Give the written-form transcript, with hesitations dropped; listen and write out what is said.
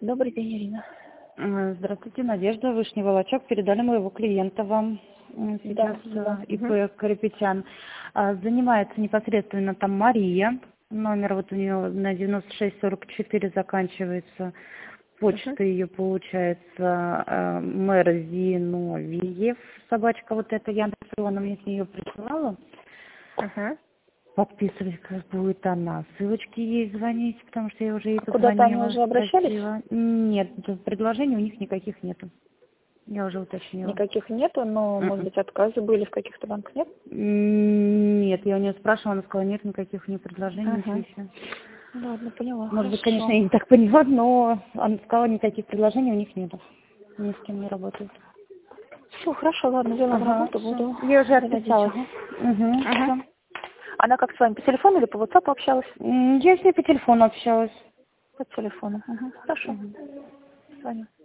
Добрый день, Ирина. Здравствуйте, Надежда, Вышний Волочок. Передали моего клиента вам сейчас, Да. ИП Карапетян. Занимается непосредственно там Мария. Номер вот у нее на 9644 заканчивается. Почта ее получается мэр Зиновьев. Собачка вот эта Яндекс, она мне с нее присылала. Подписывать как будет она. Ссылочки ей звонить, потому что я уже ей позвонила. Куда-то они уже обращались? Спросила. Нет, предложений у них никаких нету. Я уже уточнила. Никаких нету, но, может быть, отказы были в каких-то банках, нет? Нет, я у нее спрашивала, она сказала, нет никаких ни предложений, ничего еще. Ладно, поняла. Может быть, Хорошо. конечно, я не так поняла, но она сказала, никаких предложений у них нету. Ни с кем не работают. Все, хорошо, ладно, взяла в работу, буду. Я уже отписалась. Всё. Она как с вами, по телефону или по WhatsApp общалась? Я с ней по телефону общалась. По телефону. Хорошо. Звоню.